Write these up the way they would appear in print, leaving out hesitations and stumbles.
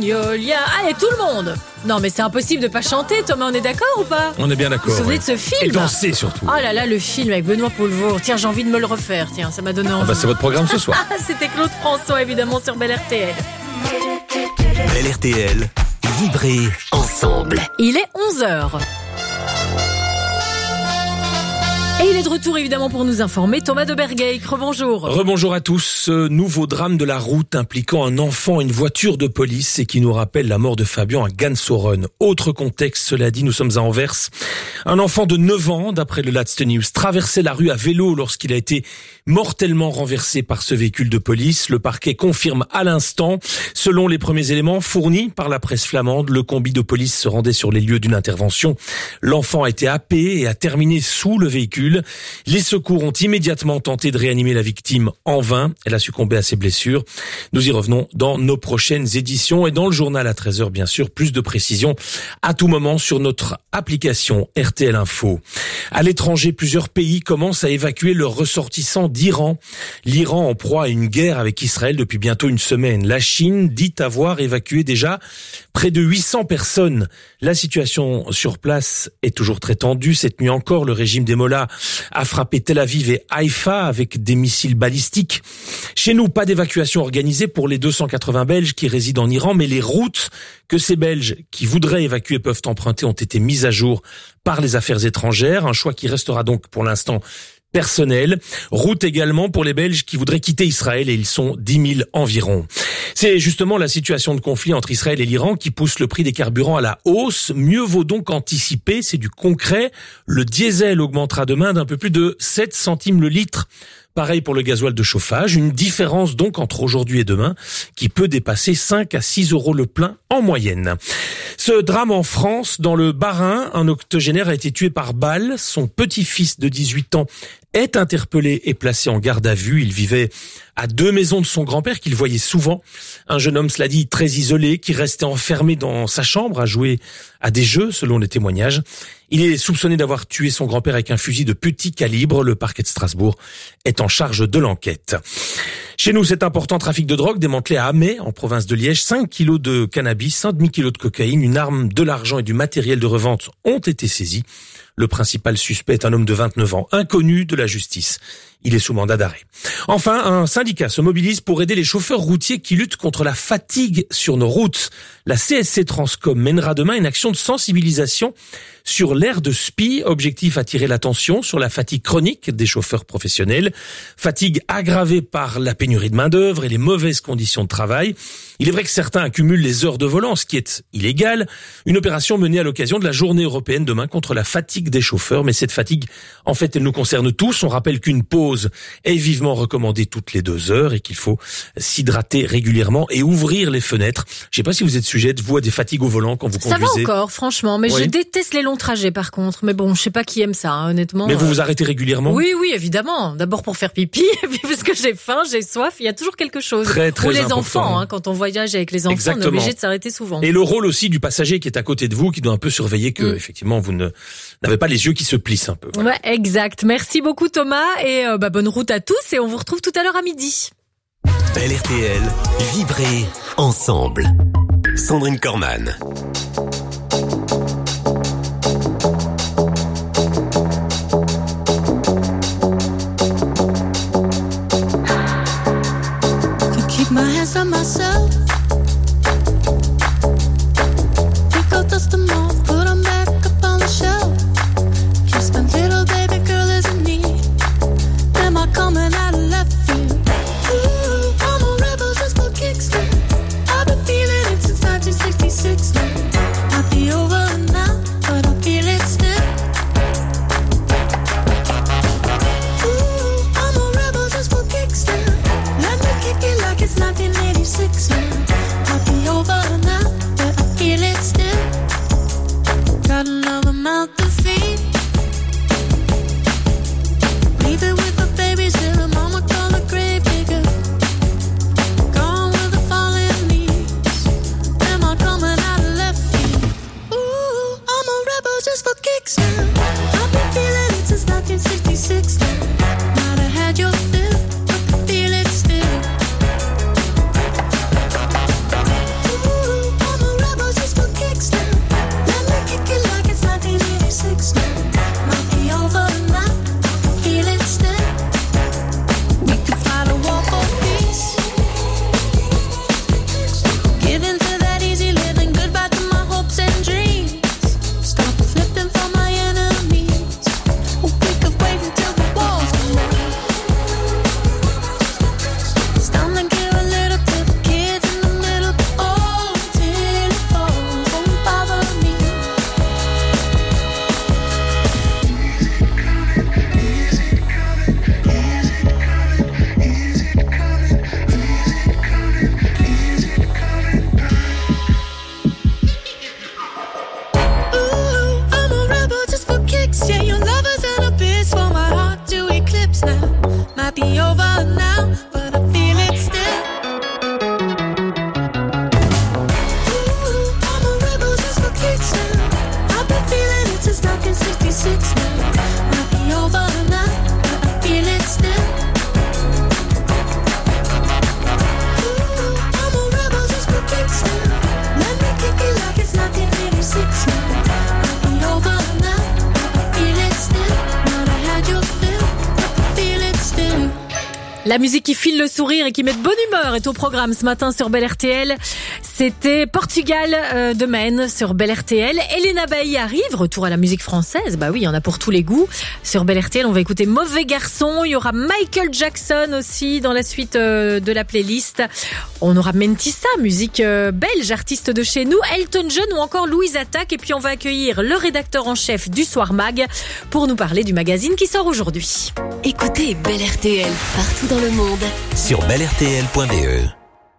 Magnolia. Allez, tout le monde. Non, mais c'est impossible de pas chanter, Thomas, on est d'accord ou pas? On est bien d'accord. Vous vous souvenez de ce film? Et danser surtout. Oh là là, le film avec Benoît Poelvoort. Tiens, j'ai envie de me le refaire. Tiens, ça m'a donné envie. C'est votre programme ce soir. C'était Claude François, évidemment, sur Bel RTL. Bel RTL, vibrer ensemble. Il est 11h. Et il est de retour évidemment pour nous informer. Thomas de Bergeik, rebonjour. Rebonjour à tous. Ce nouveau drame de la route impliquant un enfant et une voiture de police et qui nous rappelle la mort de Fabian à Gansoren. Autre contexte, cela dit, nous sommes à Anvers. Un enfant de 9 ans, d'après le Laatste Nieuws, traversait la rue à vélo lorsqu'il a été mortellement renversé par ce véhicule de police. Le parquet confirme à l'instant. Selon les premiers éléments fournis par la presse flamande, le combi de police se rendait sur les lieux d'une intervention. L'enfant a été happé et a terminé sous le véhicule. Les secours ont immédiatement tenté de réanimer la victime en vain. Elle a succombé à ses blessures. Nous y revenons dans nos prochaines éditions et dans le journal à 13h, bien sûr. Plus de précisions à tout moment sur notre application RTL Info. À l'étranger, plusieurs pays commencent à évacuer leurs ressortissants d'Iran. L'Iran en proie à une guerre avec Israël depuis bientôt une semaine. La Chine dit avoir évacué déjà près de 800 personnes. La situation sur place est toujours très tendue. Cette nuit encore, le régime des Mollahs a frappé Tel Aviv et Haïfa avec des missiles balistiques. Chez nous, pas d'évacuation organisée pour les 280 Belges qui résident en Iran, mais les routes que ces Belges qui voudraient évacuer peuvent emprunter ont été mises à jour par les affaires étrangères. Un choix qui restera donc pour l'instant personnel. Route également pour les Belges qui voudraient quitter Israël et ils sont 10 000 environ. C'est justement la situation de conflit entre Israël et l'Iran qui pousse le prix des carburants à la hausse. Mieux vaut donc anticiper, c'est du concret. Le diesel augmentera demain d'un peu plus de 7 centimes le litre. Pareil pour le gasoil de chauffage, une différence donc entre aujourd'hui et demain qui peut dépasser 5 à 6 euros le plein en moyenne. Ce drame en France, dans le Bas-Rhin, un octogénaire a été tué par balle. Son petit-fils de 18 ans est interpellé et placé en garde à vue. Il vivait à 2 maisons de son grand-père qu'il voyait souvent. Un jeune homme, cela dit, très isolé, qui restait enfermé dans sa chambre à jouer à des jeux, selon les témoignages. Il est soupçonné d'avoir tué son grand-père avec un fusil de petit calibre. Le parquet de Strasbourg est en charge de l'enquête. Chez nous, cet important trafic de drogue démantelé à Amé, en province de Liège. 5 kilos de cannabis, un demi-kilo de cocaïne, une arme, de l'argent et du matériel de revente ont été saisis. Le principal suspect est un homme de 29 ans, inconnu de la justice. Il est sous mandat d'arrêt. Enfin, un syndicat se mobilise pour aider les chauffeurs routiers qui luttent contre la fatigue sur nos routes. La CSC Transcom mènera demain une action de sensibilisation sur l'aire de SPI. Objectif, attirer l'attention sur la fatigue chronique des chauffeurs professionnels. Fatigue aggravée par la pénurie de main-d'œuvre et les mauvaises conditions de travail. Il est vrai que certains accumulent les heures de volant, ce qui est illégal. Une opération menée à l'occasion de la journée européenne demain contre la fatigue des chauffeurs. Mais cette fatigue, en fait, elle nous concerne tous. On rappelle qu'une pause est vivement recommandée toutes les 2 heures et qu'il faut s'hydrater régulièrement et ouvrir les fenêtres. Je sais pas si vous êtes sujette, vous, à des fatigues au volant quand vous conduisez. Ça va encore, franchement, mais oui. Je déteste les longs trajets par contre. Mais bon, je sais pas qui aime ça, hein, honnêtement. Mais vous vous arrêtez régulièrement? Oui, évidemment. D'abord pour faire pipi, et puis parce que j'ai faim, j'ai soif, il y a toujours quelque chose. Très, très Ou les important. Enfants, hein, quand on voyage avec les enfants, Exactement. on est obligé de s'arrêter souvent. Et le rôle aussi du passager qui est à côté de vous, qui doit un peu surveiller que, effectivement, vous n'avez pas les yeux qui se plissent un peu. Voilà. Ouais, exact. Merci beaucoup Thomas et bonne route à tous et on vous retrouve tout à l'heure à midi. Bel RTL, vibrer ensemble. Sandrine Corman. Keep my hands on myself. Pick out dust them off, put them back up on the shelf. Kiss my little baby girl is in need. Am I coming out of left field? Ooh, I'm a rebel just for kicks. I've been feeling it since 1966. Might be over now, but I feel it still. Ooh, I'm a rebel just for kicks. Let me kick it like it's 1986. La musique qui file le sourire et qui met de bonne humeur est au programme ce matin sur Bel RTL. C'était Portugal de Maine sur Bel RTL. Elena Bailly arrive, retour à la musique française. Bah oui, il y en a pour tous les goûts. Sur Bel RTL, on va écouter Mauvais Garçon. Il y aura Michael Jackson aussi dans la suite de la playlist. On aura Mentissa, musique belge, artiste de chez nous, Elton John ou encore Louise Attaque. Et puis on va accueillir le rédacteur en chef du Soir Mag pour nous parler du magazine qui sort aujourd'hui. Écoutez Bel RTL partout dans le monde. Sur belrtl.be.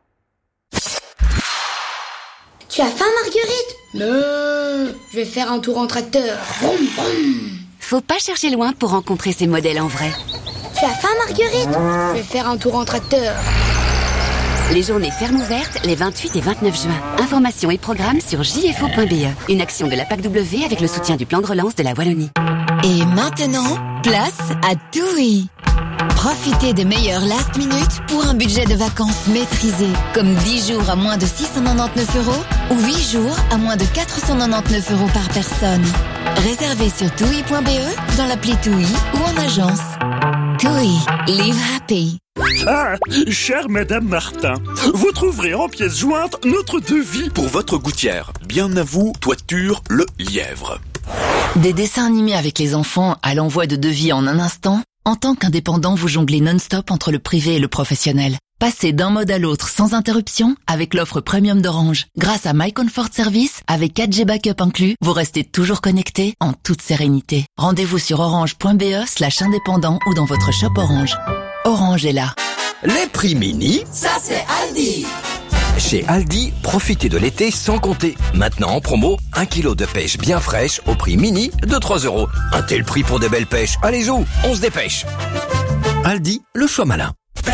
Tu as faim, Marguerite? Non, je vais faire un tour en tracteur. Vroom, vroom. Faut pas chercher loin pour rencontrer ces modèles en vrai. Tu as faim, Marguerite? Je vais faire un tour en tracteur. Les journées fermes ouvertes les 28 et 29 juin. Informations et programmes sur jfo.be. Une action de la PAC-W avec le soutien du plan de relance de la Wallonie. Et maintenant, place à TUI. Profitez des meilleurs last minute pour un budget de vacances maîtrisé, comme 10 jours à moins de 699 € ou 8 jours à moins de 499 € par personne. Réservez sur TUI.be, dans l'appli TUI ou en agence. TUI, live happy. Ah, chère Madame Martin, vous trouverez en pièces jointes notre devis pour votre gouttière. Bien à vous, toiture Le Lièvre. Des dessins animés avec les enfants à l'envoi de devis en un instant. En tant qu'indépendant, vous jonglez non-stop entre le privé et le professionnel. Passez d'un mode à l'autre sans interruption avec l'offre premium d'Orange. Grâce à My Comfort Service, avec 4G backup inclus, vous restez toujours connecté en toute sérénité. Rendez-vous sur orange.be/indépendant ou dans votre shop Orange. Orange est là. Les prix mini, ça c'est Aldi. Chez Aldi, profitez de l'été sans compter. Maintenant en promo, 1 kg de pêche bien fraîche au prix mini de 3 €. Un tel prix pour des belles pêches. Allez-y, on se dépêche. Aldi, le choix malin.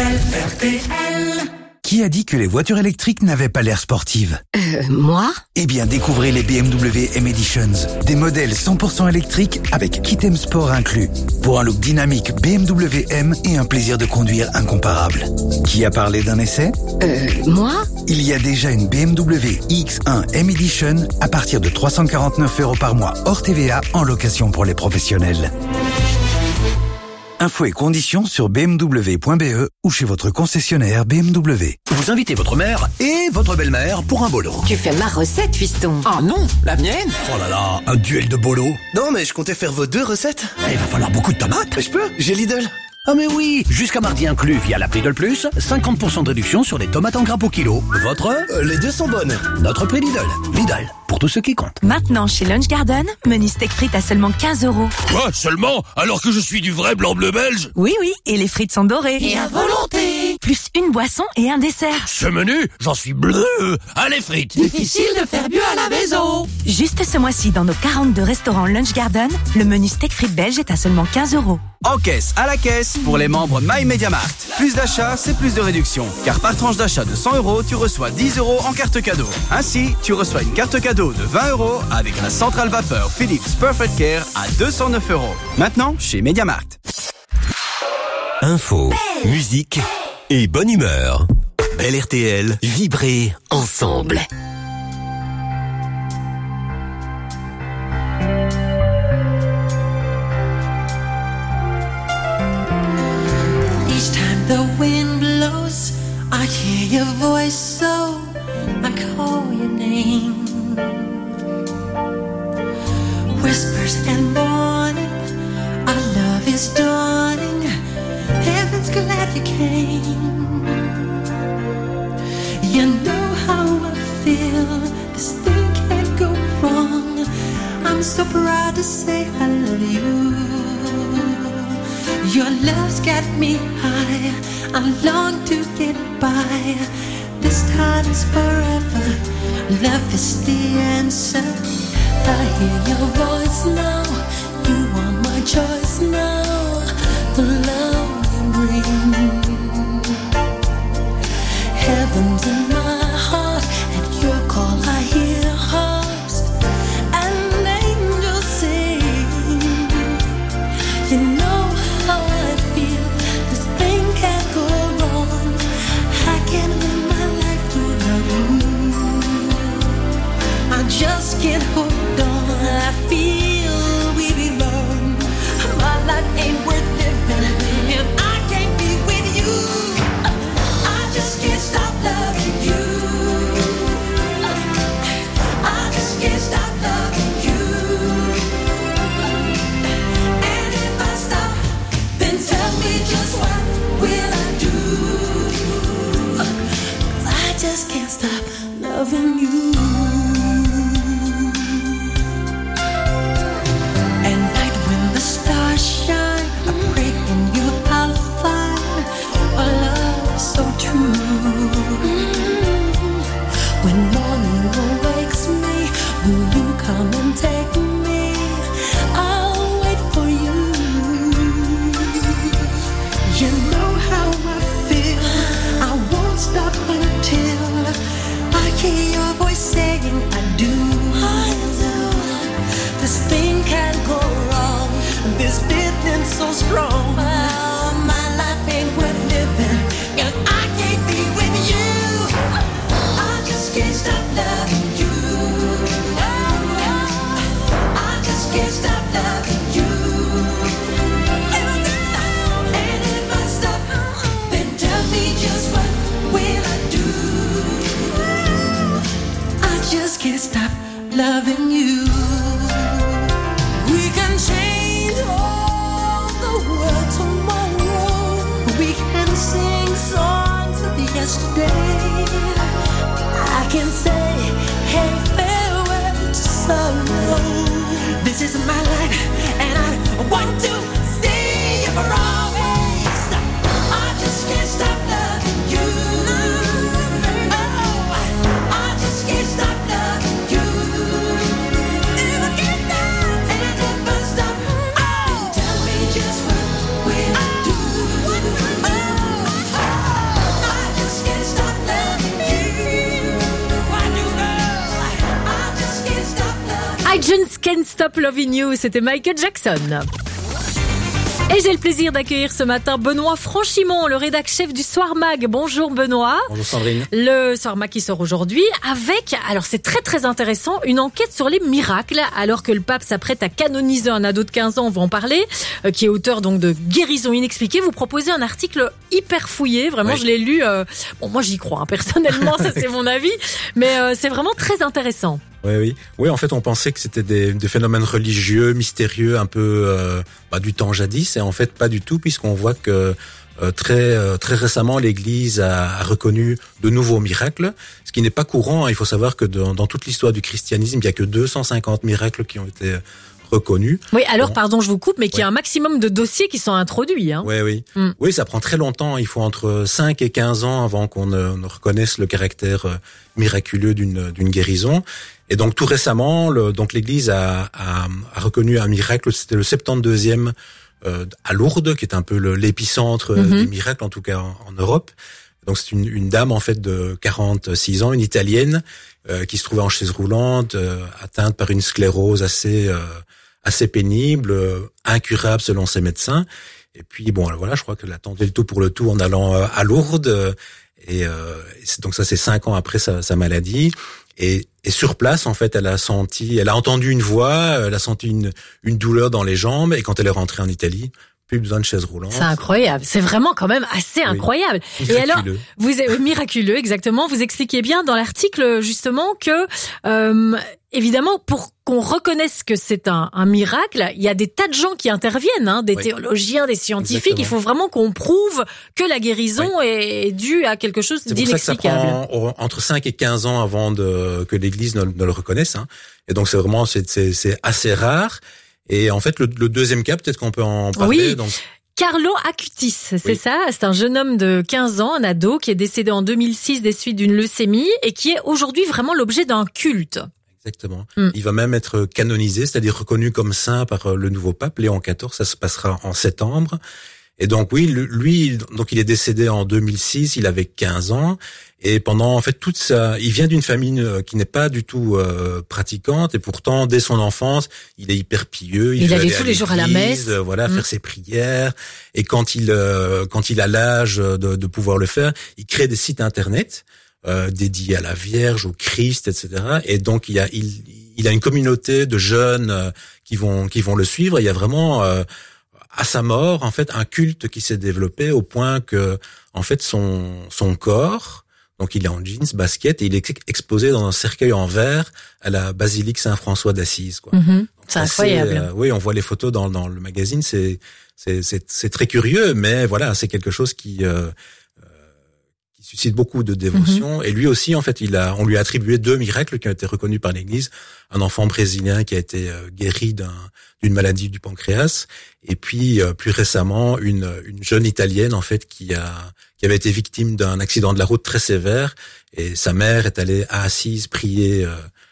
Qui a dit que les voitures électriques n'avaient pas l'air sportives? Moi? Eh bien, découvrez les BMW M Editions. Des modèles 100% électriques avec kit M Sport inclus. Pour un look dynamique BMW M et un plaisir de conduire incomparable. Qui a parlé d'un essai? Moi? Il y a déjà une BMW iX1 M Edition à partir de 349 € par mois hors TVA en location pour les professionnels. Infos et conditions sur bmw.be ou chez votre concessionnaire BMW. Vous invitez votre mère et votre belle-mère pour un bolo. Tu fais ma recette, fiston. Ah non, la mienne? Oh là là, un duel de bolo. Non, mais je comptais faire vos 2 recettes. Il va falloir beaucoup de tomates. Mais je peux, j'ai Lidl. Ah mais oui, jusqu'à mardi inclus via l'appli Lidl Plus, 50% de réduction sur les tomates en grappe au kilo. Votre? Les 2 sont bonnes. Notre prix Lidl. Lidl, pour tous ceux qui comptent. Maintenant chez Lunch Garden, menu steak frites à seulement 15 €. Quoi, seulement? Alors que je suis du vrai blanc-bleu belge? Oui, et les frites sont dorées. Et à volonté. Plus une boisson et un dessert. Ce menu, j'en suis bleu. Allez frites. Difficile de faire mieux à la maison. Juste ce mois-ci, dans nos 42 restaurants Lunch Garden, le menu steak frites belge est à seulement 15 €. En caisse, à la caisse, pour les membres My MediaMarkt. Plus d'achats, c'est plus de réduction. Car par tranche d'achat de 100 €, tu reçois 10 € en carte cadeau. Ainsi, tu reçois une carte cadeau de 20 € avec la centrale vapeur Philips Perfect Care à 209 €. Maintenant, chez MediaMarkt. Info, musique et bonne humeur. Bel RTL, vibrez ensemble. Each time the wind blows, I hear your voice, so I call your name. Whispers and morning, our love is dawning. Heaven's glad you came. You know how I feel. This thing can't go wrong. I'm so proud to say I love you. Your love's got me high. I long to get by. This time is forever. Love is the answer. I hear your voice now. You are my choice now. The love you bring. Heaven's in my heart. At your call I hear harps and angels sing. You know how I feel. This thing can't go wrong. I can't live my life without you. I just can't hold on. I feel we belong. My life what will I do? I just can't stop loving you. We can change all the world tomorrow. We can sing songs of yesterday. I can say, hey, farewell to sorrow. This is my life, and I want to see you for always. I just can't stop loving you. Oh, I just can't stop loving you. And I can't stop, and I never stop. Oh, tell me just what will I do? Oh, I just can't stop loving you. Why do, girl? I just can't stop loving you. I just can't stop loving you, c'était Michael Jackson. Et j'ai le plaisir d'accueillir ce matin Benoît Franchimont, le rédac chef du Soir Mag. Bonjour Benoît. Bonjour Sandrine. Le Soir Mag qui sort aujourd'hui avec, alors c'est très très intéressant, une enquête sur les miracles, alors que le pape s'apprête à canoniser un ado de 15 ans, on va en parler, qui est auteur donc de Guérison inexpliquée. Vous proposez un article hyper fouillé, vraiment oui. Je l'ai lu, bon moi j'y crois, hein, personnellement, ça c'est mon avis, mais c'est vraiment très intéressant. Oui, en fait, on pensait que c'était des phénomènes religieux, mystérieux, un peu du temps jadis, et en fait, pas du tout, puisqu'on voit que très récemment, l'Église a reconnu de nouveaux miracles, ce qui n'est pas courant. Il faut savoir que dans toute l'histoire du christianisme, il y a que 250 miracles qui ont été reconnus. Oui, alors pardon, je vous coupe, mais qu'il y a un maximum de dossiers qui sont introduits. Hein. Oui, ça prend très longtemps. Il faut entre 5 et 15 ans avant qu'on ne reconnaisse le caractère miraculeux d'une guérison. Et donc tout récemment, donc l'Église a reconnu un miracle. C'était le 72e à Lourdes, qui est un peu l'épicentre des miracles, en tout cas en Europe. Donc c'est une dame en fait de 46 ans, une Italienne, qui se trouvait en chaise roulante, atteinte par une sclérose assez pénible, incurable selon ses médecins. Et puis bon, voilà, je crois qu'elle a tenté le tout pour le tout en allant à Lourdes. Et donc ça, c'est 5 ans après sa maladie. Et sur place, en fait, elle a entendu une voix, elle a senti une douleur dans les jambes. Et quand elle est rentrée en Italie, plus besoin de chaise roulante. C'est incroyable. C'est vraiment quand même assez incroyable. Miraculeux. Et alors, miraculeux, exactement. Vous expliquez bien dans l'article, justement, que, évidemment, pour qu'on reconnaisse que c'est un miracle, il y a des tas de gens qui interviennent, hein, des théologiens, des scientifiques. Exactement. Il faut vraiment qu'on prouve que la guérison est due à quelque chose d'inexplicable. C'est pour ça que ça prend entre 5 et 15 ans avant que l'Église ne le reconnaisse, hein. Et donc c'est vraiment, c'est assez rare. Et en fait, le deuxième cas, peut-être qu'on peut en parler. Oui. Donc Carlo Acutis, c'est ça. C'est un jeune homme de 15 ans, un ado, qui est décédé en 2006 des suites d'une leucémie et qui est aujourd'hui vraiment l'objet d'un culte. Exactement. Il va même être canonisé, c'est-à-dire reconnu comme saint par le nouveau pape, Léon XIV. Ça se passera en septembre. Et donc oui, lui, donc il est décédé en 2006, il avait 15 ans. Et pendant en fait il vient d'une famille qui n'est pas du tout pratiquante, et pourtant dès son enfance, il est hyper pieux. Il allait tous les jours à la messe, faire ses prières. Et quand il a l'âge de pouvoir le faire, il crée des sites internet dédiés à la Vierge, au Christ, etc. Et donc il a une communauté de jeunes qui vont le suivre. Il y a vraiment à sa mort, en fait, un culte qui s'est développé au point que, en fait, son corps, donc il est en jeans, basket, et il est exposé dans un cercueil en verre à la basilique Saint-François d'Assise, quoi. C'est incroyable. Oui, on voit les photos dans le magazine, c'est très curieux, mais voilà, c'est quelque chose qui suscite beaucoup de dévotion. Et lui aussi, en fait, on lui a attribué 2 miracles qui ont été reconnus par l'Église. Un enfant brésilien qui a été guéri d'une maladie du pancréas, et puis plus récemment une jeune Italienne, en fait, qui avait été victime d'un accident de la route très sévère, et sa mère est allée à Assise prier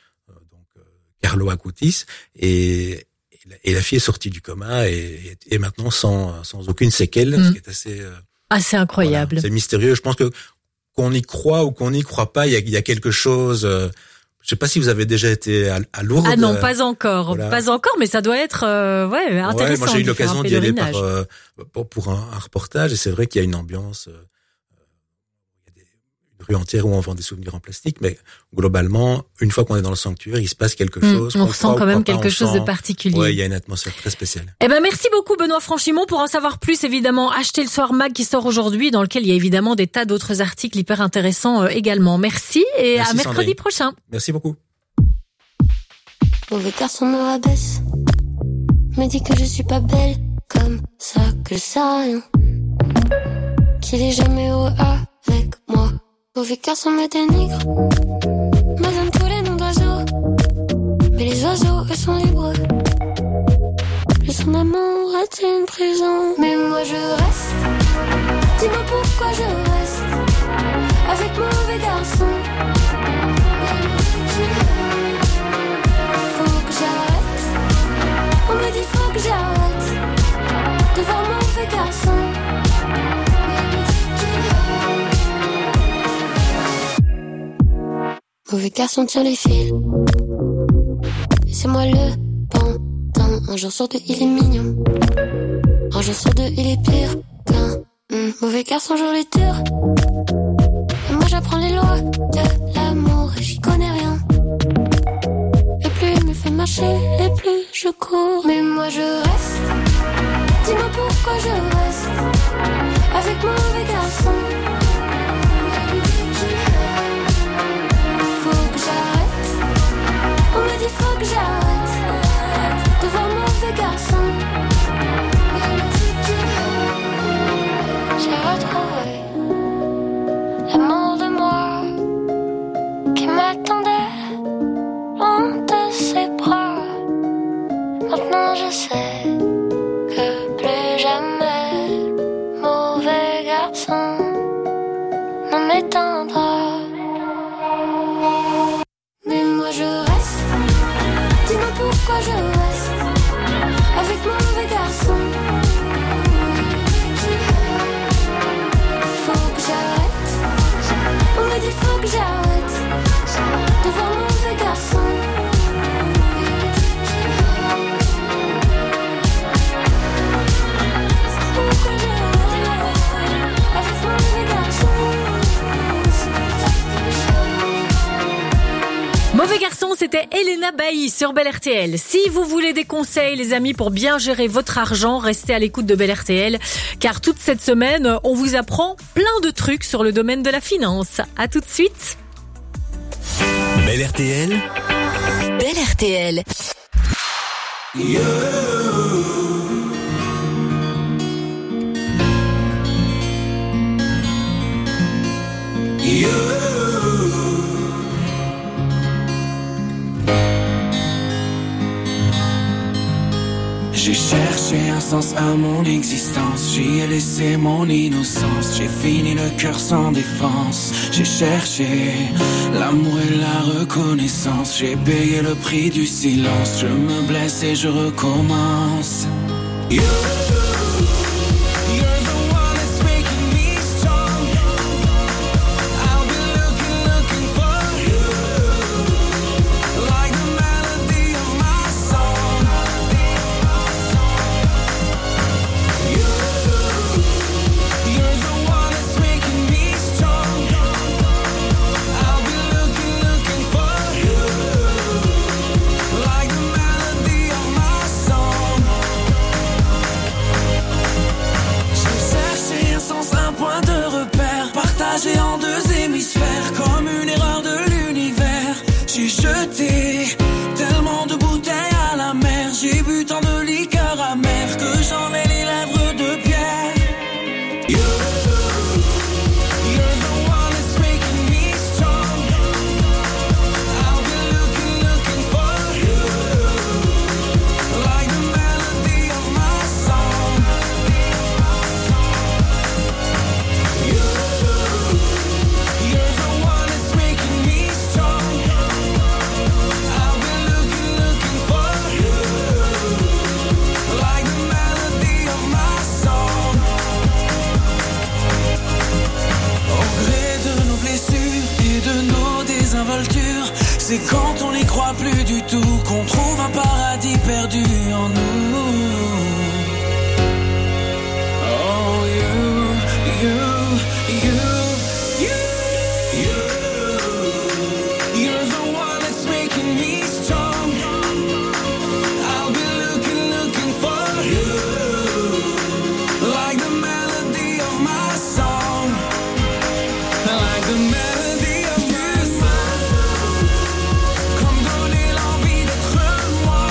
Carlo Acutis, et la fille est sortie du coma et maintenant sans aucune séquelle, ce qui est assez incroyable. Voilà, c'est mystérieux. Je pense que qu'on y croit ou qu'on n'y croit pas, il y a quelque chose. Je sais pas si vous avez déjà été à Lourdes. Ah non, pas encore, pas encore, mais ça doit être intéressant. Ouais, moi j'ai eu l'occasion d'y aller pour un reportage, et c'est vrai qu'il y a une ambiance. Il y a une plus entière où on vend des souvenirs en plastique, mais globalement, une fois qu'on est dans le sanctuaire, il se passe quelque chose. On ressent quand même quelque chose de particulier. Ouais, il y a une atmosphère très spéciale. Eh ben, merci beaucoup, Benoît Franchimont. Pour en savoir plus, évidemment, achetez le Soir Mag qui sort aujourd'hui, dans lequel il y a évidemment des tas d'autres articles hyper intéressants également. Merci et Merci, à mercredi Sandrine. prochain. Merci beaucoup. Mauvais garçon me rabaisse, me dit que je suis pas belle, comme ça que je sais rien, qu'il est jamais heureux avec moi. Mauvais garçon me dénigre, me donne tous les noms d'oiseaux, mais les oiseaux eux sont libres. Le son d'amour est une prison, mais moi je reste. Dis-moi pourquoi je reste avec mauvais garçon. On me dit faut que j'arrête de voir mauvais garçon. Mauvais garçon tire les fils, et c'est moi le pantin. Un jour sur deux il est mignon, un jour sur deux il est pire qu'un mauvais garçon joue les tours. Et moi j'apprends les lois de l'amour et j'y connais rien. Et plus il me fait marcher, et plus je cours. Mais moi je reste. Dis-moi pourquoi je reste avec mauvais garçon. Faut que j'arrête. On me dit faut que j'arrête de voir mauvais garçon. J'ai retrouvé l'amour de moi qui m'attendait loin de ses bras. Maintenant je sais que plus jamais mauvais garçon ne m'éteindra. Mais moi je reste. Dis-moi pourquoi je reste avec mauvais garçon. Faut que j'arrête. On me dit faut que j'arrête de voir mauvais garçon. Mauvais garçon, c'était Elena Bailly sur Bel RTL. Si vous voulez des conseils, les amis, pour bien gérer votre argent, restez à l'écoute de Bel RTL, car toute cette semaine, on vous apprend plein de trucs sur le domaine de la finance. À tout de suite. Bel RTL. Bel RTL. J'ai cherché un sens à mon existence, j'y ai laissé mon innocence, j'ai fini le cœur sans défense. J'ai cherché l'amour et la reconnaissance, j'ai payé le prix du silence, je me blesse et je recommence. En deux hémisphères, comme une erreur de l'univers. J'ai jeté tellement de bouteilles à la mer, j'ai bu tant de liqueurs amères que j'en ai les lèvres de pierre. C'est quand on n'y croit plus du tout qu'on trouve un paradis perdu en nous. Oh, you. the melody of your smile. Comme donner l'envie d'être moi.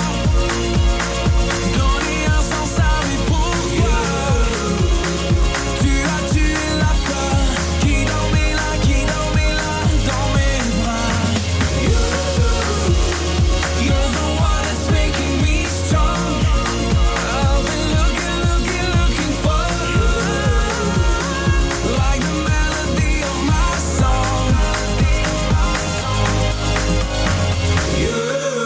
Donner un sens à mes pourquoi. Tu as tué la peur qui dormait là dans mes bras. You're the one that's making me strong. I've been looking for like the melody of my song. You.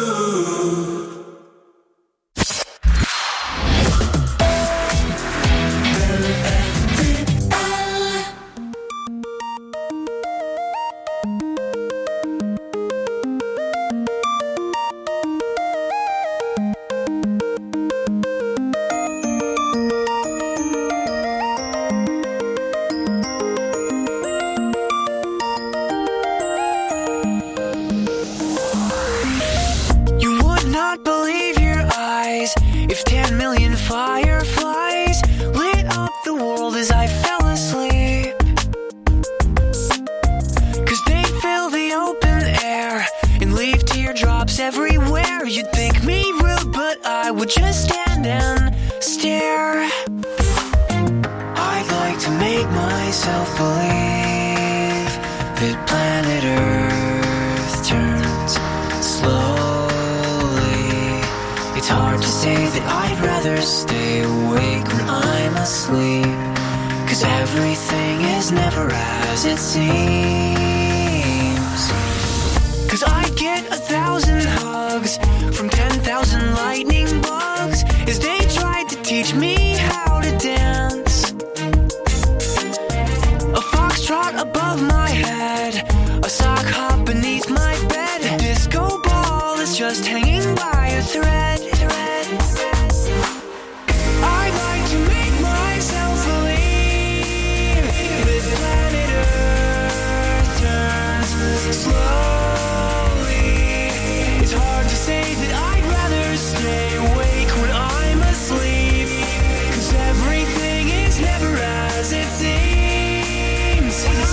You would not believe your eyes if 10 million fireflies lit up the world as I fell asleep. 'Cause they fill the open air and leave teardrops everywhere. You'd think me rude, but I would just stand and stare. I'd like to make myself believe that planet Earth turns slowly. It's hard to say that I'd rather stay awake when I'm asleep. 'Cause everything is never as it seems. 'Cause I get 1,000 hugs from 10,000 lightning bugs as they tried to teach me how to dance. A foxtrot above my head, a sock hop beneath my bed. A disco ball is just hanging by a thread. I'd like to make myself believe that planet Earth turns slowly. It's hard to say that I'd rather stay awake when I'm asleep. 'Cause everything is never as it seems.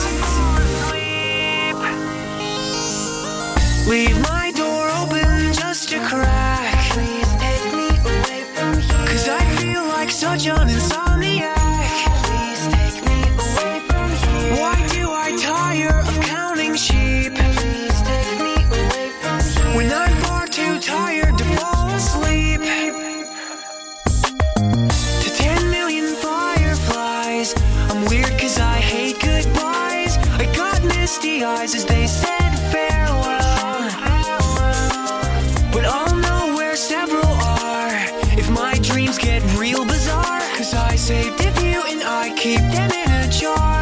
Leave my door open just a crack. Please take me away from here. 'Cause I feel like such an insomniac. Please take me away from here. Why do I tire of counting sheep? Please take me away from here. When I'm far too tired to fall asleep. To 10 million fireflies, I'm weird 'cause I hate goodbyes. I got misty eyes as they said farewell. But I'll know where several are if my dreams get real bizarre. 'Cause I saved a few and I keep them in a jar.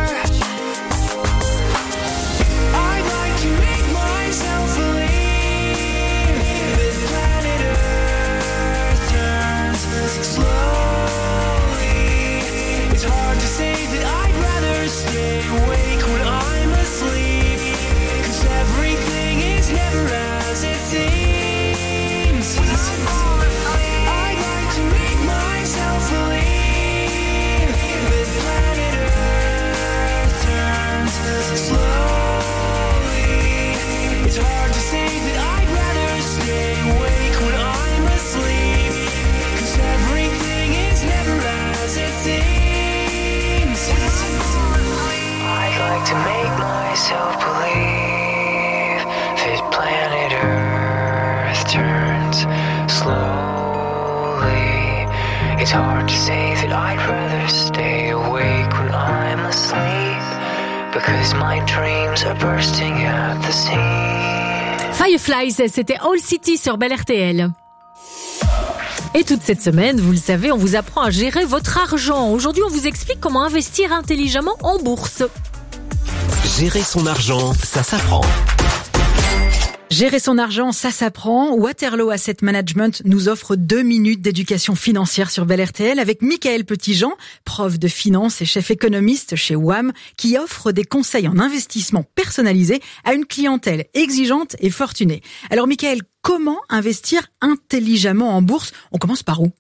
I'd like to make myself believe that planet Earth turns slowly. It's hard to say that I'd rather stay awake when I'm asleep. 'Cause everything is never as it seems. I'd like to make myself believe that planet Earth turns slowly. It's hard to say that I'd rather stay awake when I'm asleep. 'Cause everything is never as it seems. I'd like to make myself believe that planet Earth turns slowly. It's hard to say that I'd rather stay awake when I'm asleep. Because my dreams are bursting at the seams. Fireflies, c'était All City sur Bel RTL. Et toute cette semaine, vous le savez, on vous apprend à gérer votre argent. Aujourd'hui, on vous explique comment investir intelligemment en bourse. Gérer son argent, ça s'apprend. Gérer son argent, ça s'apprend. Waterloo Asset Management nous offre 2 minutes d'éducation financière sur Bel RTL avec Michael Petitjean, prof de finance et chef économiste chez WAM, qui offre des conseils en investissement personnalisés à une clientèle exigeante et fortunée. Alors Michael, comment investir intelligemment en bourse? On commence par où?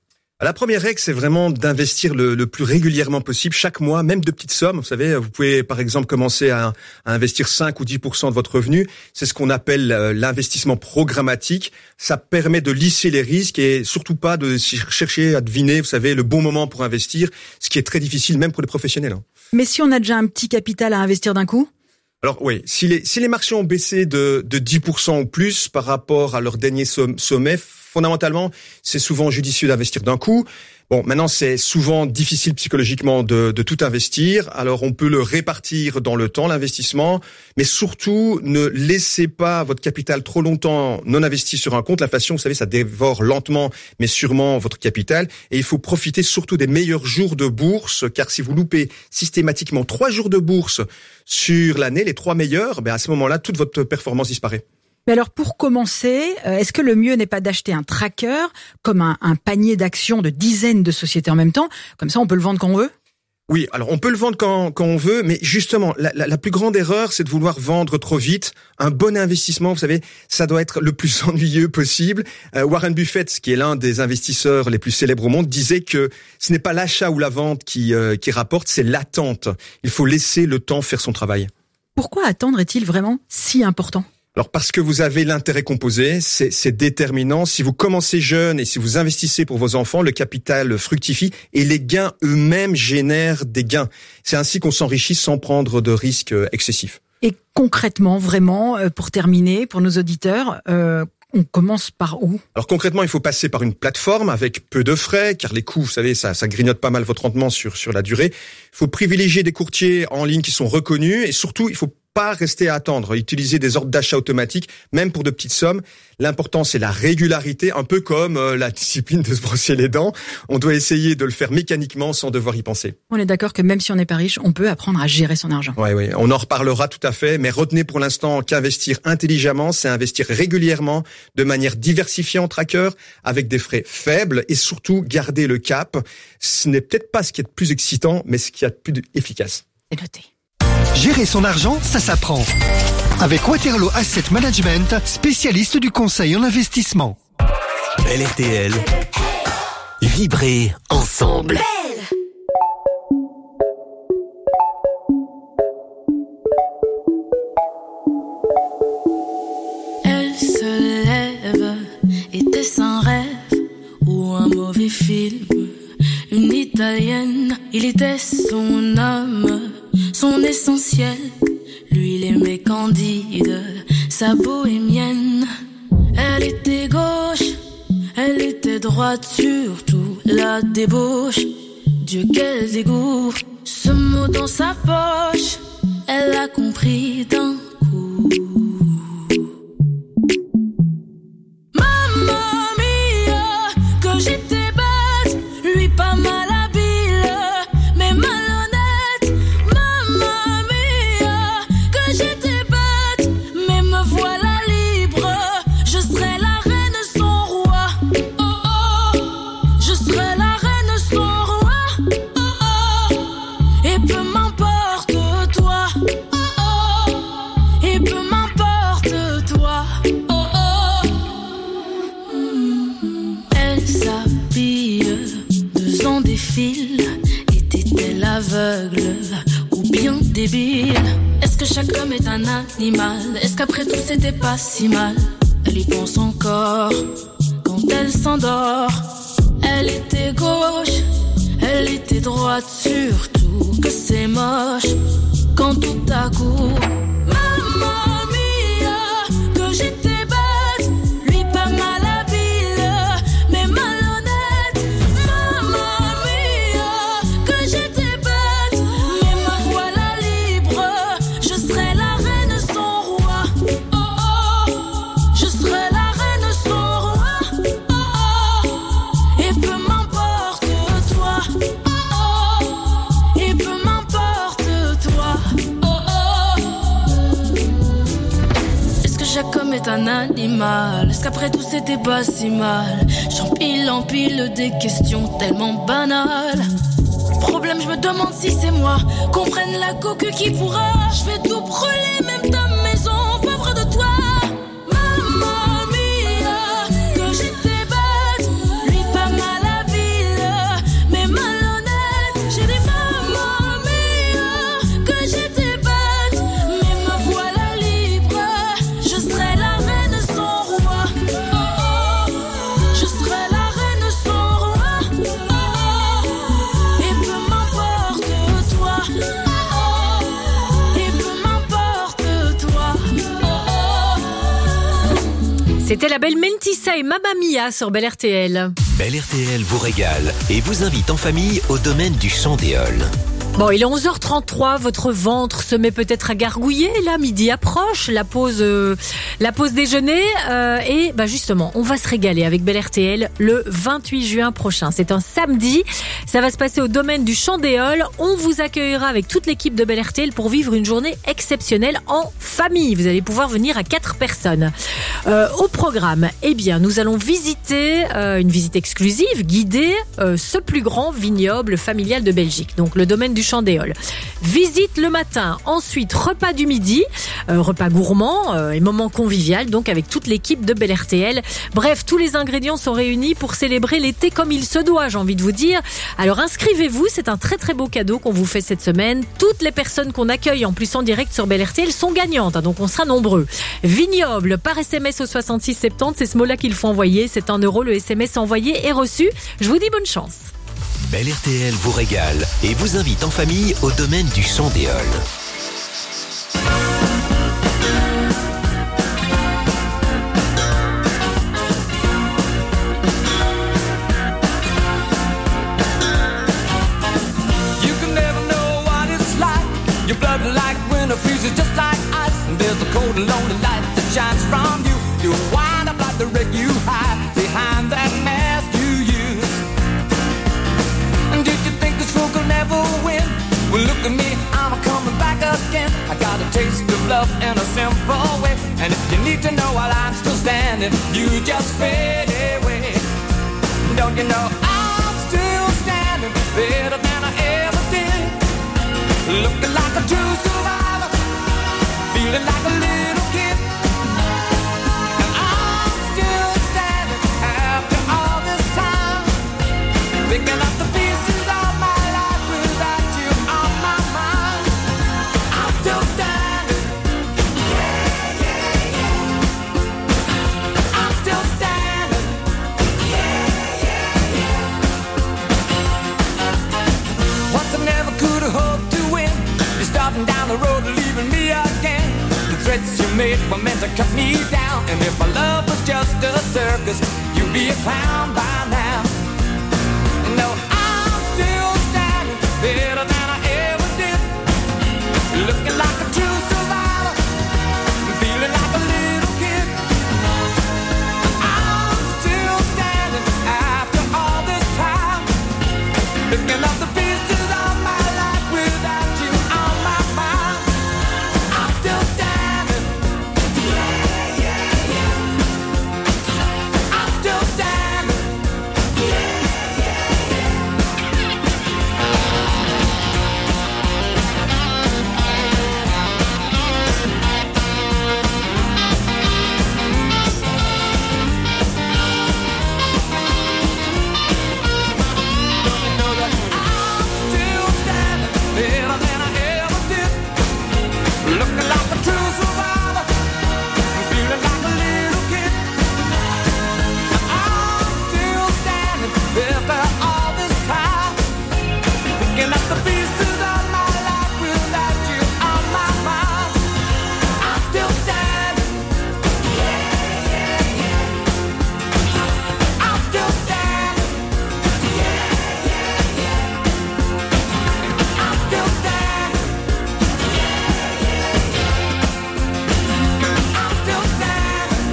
La première règle, c'est vraiment d'investir le plus régulièrement possible, chaque mois, même de petites sommes. Vous savez, vous pouvez par exemple commencer à investir 5 ou 10% de votre revenu. C'est ce qu'on appelle l'investissement programmatique. Ça permet de lisser les risques et surtout pas de chercher à deviner, vous savez, le bon moment pour investir, ce qui est très difficile même pour les professionnels. Mais si on a déjà un petit capital à investir d'un coup ? Alors oui, si les marchés ont baissé de 10% ou plus par rapport à leur dernier sommet, fondamentalement, c'est souvent judicieux d'investir d'un coup. Bon, maintenant, c'est souvent difficile psychologiquement de tout investir. Alors, on peut le répartir dans le temps, l'investissement. Mais surtout, ne laissez pas votre capital trop longtemps non investi sur un compte. L'inflation, vous savez, ça dévore lentement, mais sûrement votre capital. Et il faut profiter surtout des meilleurs jours de bourse, car si vous loupez systématiquement 3 jours de bourse sur l'année, les 3 meilleurs, à ce moment-là, toute votre performance disparaît. Mais alors, pour commencer, est-ce que le mieux n'est pas d'acheter un tracker, comme un panier d'actions de dizaines de sociétés en même temps? Comme ça, on peut le vendre quand on veut? Oui, alors on peut le vendre quand on veut, mais justement, la plus grande erreur, c'est de vouloir vendre trop vite. Un bon investissement, vous savez, ça doit être le plus ennuyeux possible. Warren Buffett, qui est l'un des investisseurs les plus célèbres au monde, disait que ce n'est pas l'achat ou la vente qui rapporte, c'est l'attente. Il faut laisser le temps faire son travail. Pourquoi attendre est-il vraiment si important? Alors parce que vous avez l'intérêt composé, c'est déterminant. Si vous commencez jeune et si vous investissez pour vos enfants, le capital fructifie et les gains eux-mêmes génèrent des gains. C'est ainsi qu'on s'enrichit sans prendre de risques excessifs. Et concrètement, vraiment, pour terminer, pour nos auditeurs, on commence par où? Alors concrètement, il faut passer par une plateforme avec peu de frais, car les coûts, vous savez, ça grignote pas mal votre rendement sur la durée. Il faut privilégier des courtiers en ligne qui sont reconnus et surtout, il faut pas rester à attendre, utiliser des ordres d'achat automatiques, même pour de petites sommes. L'important, c'est la régularité, un peu comme la discipline de se brosser les dents. On doit essayer de le faire mécaniquement sans devoir y penser. On est d'accord que même si on n'est pas riche, on peut apprendre à gérer son argent. Oui, on en reparlera tout à fait, mais retenez pour l'instant qu'investir intelligemment, c'est investir régulièrement, de manière diversifiée en tracker, avec des frais faibles et surtout garder le cap. Ce n'est peut-être pas ce qui est le plus excitant, mais ce qui est le plus efficace. C'est noté. Gérer son argent, ça s'apprend. Avec Waterloo Asset Management, spécialiste du conseil en investissement. Belle RTL. Vibrer ensemble. Elle se lève, était-ce un rêve ou un mauvais film? Une Italienne, il était son âme, son essentiel. Lui, il aimait Candide, sa bohémienne. Elle était gauche, elle était droite, surtout la débauche. Dieu, quel dégoût, ce mot dans sa poche, elle l'a compris d'un coup. Mamma mia, que j'étais bête, lui pas mal habile, mais malhonnête. Mamma mia, que j'étais bête, mais me voilà libre. Je serai la reine son roi. Oh oh, je serai la reine son roi. Oh oh, et peu m'importe toi. Oh oh, et peu m'importe toi. Oh oh, elle s'habille, 2 ans défilent. Était-elle aveugle ou bien débile? Est-ce que chaque homme est un animal? Est-ce qu'après tout c'était pas si mal? Elle y pense encore quand elle s'endort. Elle était gauche, elle était droite, surtout que c'est moche quand tout à coup, mamma mia, que j'étais bête, lui pas mal habile, mais malhonnête. Mamma mia, que j'étais bête, mais me voilà libre. Je serai la reine son roi. Oh oh, je serai la reine son roi. Oh oh, et peu m'importe toi. Oh oh, et peu m'importe toi. Oh oh, est-ce que chaque homme est un animal? Est-ce qu'après tout c'était pas si mal? J'empile en pile des questions tellement banales. Problème, je me demande si c'est moi. Qu'on prenne la coque qui pourra. Je vais tout brûler, même ta maison, pauvre de toi. Mamma mia, que j'étais bête, lui pas mal habile, C'était la belle Mentissa et Mamma Mia sur Bel RTL. Bel RTL vous régale et vous invite en famille au domaine du Chandéol. Bon, il est 11h33, votre ventre se met peut-être à gargouiller, là, midi approche, la pause déjeuner, et justement, on va se régaler avec Bel RTL le 28 juin prochain. C'est un samedi, ça va se passer au domaine du Chandéol. On vous accueillera avec toute l'équipe de Bel RTL pour vivre une journée exceptionnelle en famille. Vous allez pouvoir venir à 4 personnes. Au programme, nous allons visiter, une visite exclusive, guidée, ce plus grand vignoble familial de Belgique. Donc, le domaine du Chandéol. Visite le matin, ensuite repas du midi, repas gourmand et moment convivial, donc avec toute l'équipe de Bel RTL. Bref, tous les ingrédients sont réunis pour célébrer l'été comme il se doit, j'ai envie de vous dire. Alors inscrivez-vous, c'est un très très beau cadeau qu'on vous fait cette semaine. Toutes les personnes qu'on accueille en plus en direct sur Bel RTL sont gagnantes, donc on sera nombreux. Vignoble par SMS au 66 70, c'est ce mot-là qu'il faut envoyer, c'est 1 €, le SMS envoyé est reçu. Je vous dis bonne chance. Bel RTL vous régale et vous invite en famille au domaine du Chandéol. You can never know what it's like. Your blood like winter freezes just like ice. And there's a cold and lonely light that shines from you. You wind up like the wreck you hide behind that mask you use. And did you think this fool could never win? Well, look at me, I'm coming back again. I got a taste of love in a simple way. And if you need to know while I'm still standing, you just fade away. Don't you know I'm still standing better than I ever did? Looking like a true survivor, feeling like a little kid. And I'm still standing after all this time, picking up the pieces of my life without you on my mind. I'm still standing, yeah, yeah, yeah. I'm still standing, yeah, yeah, yeah. Once I never could have hoped to win. You're starting down the road, leaving me again. The threats you made were meant to cut me down. And if my love was just a circus, you'd be a clown by now. No, I'm still standing better than I ever did. Looking like a true survivor, feeling like a little kid. I'm still standing after all this time, picking up the pieces of my life without you on my mind. I'm still standing, yeah, yeah, yeah. I'm still standing, yeah, yeah, yeah. Still standing better than I ever did. Looking like a true survivor, feeling like a little kid. I'm still standing after all this time, picking up the pieces of my life without you on my mind. I'm still standing, yeah, yeah, yeah. I'm still standing, yeah, yeah, yeah. I'm still standing, yeah, yeah, yeah. I'm still standing,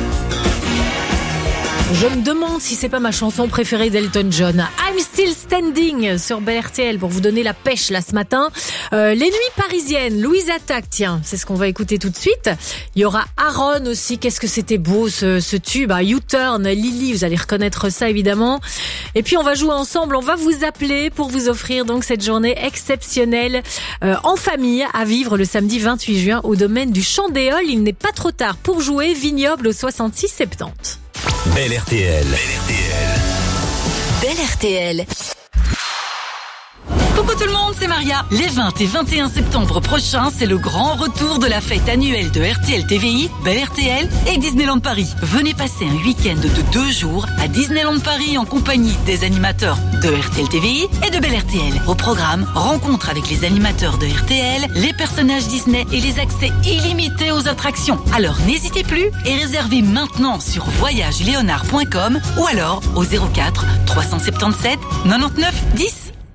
Je me demande si c'est pas ma chanson préférée d'Elton John. I'm Still Standing sur Bel RTL pour vous donner la pêche là ce matin. Les nuits parisiennes, Louise Attaque, tiens, c'est ce qu'on va écouter tout de suite. Il y aura Aaron aussi, qu'est-ce que c'était beau ce tube, U-Turn, Lily, vous allez reconnaître ça évidemment. Et puis on va jouer ensemble, on va vous appeler pour vous offrir donc cette journée exceptionnelle en famille à vivre le samedi 28 juin au domaine du Chandéol. Il n'est pas trop tard pour jouer, vignoble au 66 70. Bel RTL. Bel RTL. Coucou tout le monde, c'est Maria. Les 20 et 21 septembre prochains, c'est le grand retour de la fête annuelle de RTL TVI, Bel RTL et Disneyland Paris. Venez passer un week-end de 2 jours à Disneyland Paris en compagnie des animateurs de RTL TVI et de Bel RTL. Au programme, rencontre avec les animateurs de RTL, les personnages Disney et les accès illimités aux attractions. Alors n'hésitez plus et réservez maintenant sur voyageleonard.com ou alors au 04 377 99 10.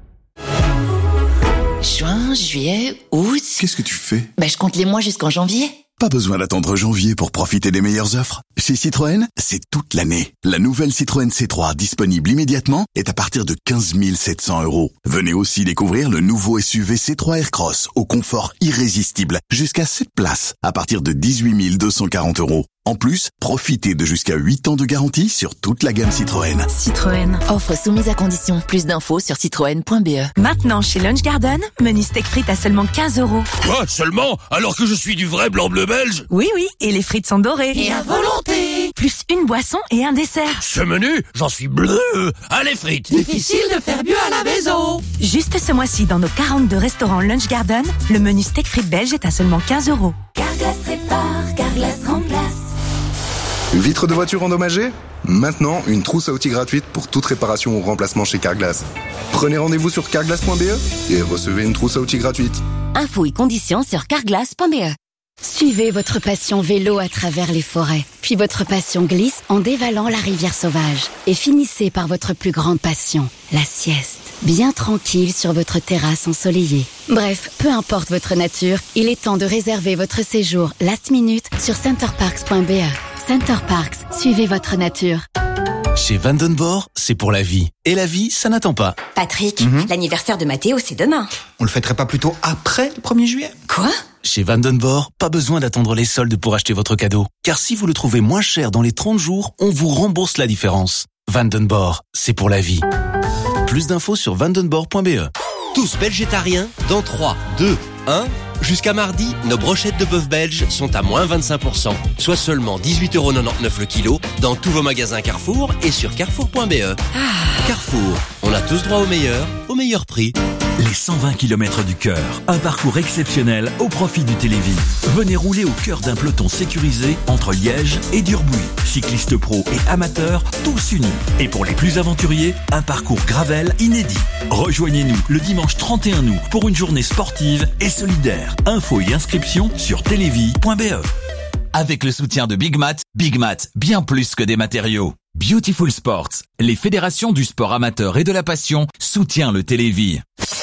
Juin, juillet, août... Qu'est-ce que tu fais? Je compte les mois jusqu'en janvier. Pas besoin d'attendre janvier pour profiter des meilleures offres. Chez Citroën, c'est toute l'année. La nouvelle Citroën C3 disponible immédiatement est à partir de 15 700 €. Venez aussi découvrir le nouveau SUV C3 Aircross au confort irrésistible, jusqu'à 7 places, à partir de 18 240 €. En plus, profitez de jusqu'à 8 ans de garantie sur toute la gamme Citroën. Citroën. Offre soumise à condition. Plus d'infos sur citroën.be. Maintenant, chez Lunch Garden, menu steak frites à seulement 15 €. Quoi, seulement? Alors que je suis du vrai blanc-bleu belge? Oui, et les frites sont dorées. Et à volonté. Plus une boisson et un dessert. Ce menu, j'en suis bleu. Allez frites. Difficile de faire mieux à la maison. Juste ce mois-ci, dans nos 42 restaurants Lunch Garden, le menu steak frites belge est à seulement 15 €. Carglass répare, Carglass remplace. Vitre de voiture endommagée? Maintenant, une trousse à outils gratuite pour toute réparation ou remplacement chez Carglass. Prenez rendez-vous sur carglass.be et recevez une trousse à outils gratuite. Infos et conditions sur carglass.be. Suivez votre passion vélo à travers les forêts, puis votre passion glisse en dévalant la rivière sauvage. Et finissez par votre plus grande passion, la sieste. Bien tranquille sur votre terrasse ensoleillée. Bref, peu importe votre nature, il est temps de réserver votre séjour last minute sur centerparks.be. Center Parks, suivez votre nature. Chez Vandenborg, c'est pour la vie. Et la vie, ça n'attend pas. Patrick, l'anniversaire de Mathéo, c'est demain. On le fêterait pas plutôt après le 1er juillet? Quoi? Chez Vandenborg, pas besoin d'attendre les soldes pour acheter votre cadeau. Car si vous le trouvez moins cher dans les 30 jours, on vous rembourse la différence. Vandenborg, c'est pour la vie. Plus d'infos sur vandenborg.be. Tous végétariens dans 3, 2, 1... Jusqu'à mardi, nos brochettes de bœuf belge sont à moins 25%, soit seulement 18,99 € le kilo, dans tous vos magasins Carrefour et sur carrefour.be. Carrefour, on a tous droit au meilleur prix. Les 120 km du cœur, un parcours exceptionnel au profit du Télévis. Venez rouler au cœur d'un peloton sécurisé entre Liège et Durbuy. Cyclistes pros et amateurs, tous unis. Et pour les plus aventuriers, un parcours gravel inédit. Rejoignez-nous le dimanche 31 août pour une journée sportive et solidaire. Infos et inscriptions sur télévis.be. Avec le soutien de Big Mat, bien plus que des matériaux. Beautiful Sports, les fédérations du sport amateur et de la passion, soutient le Télévis.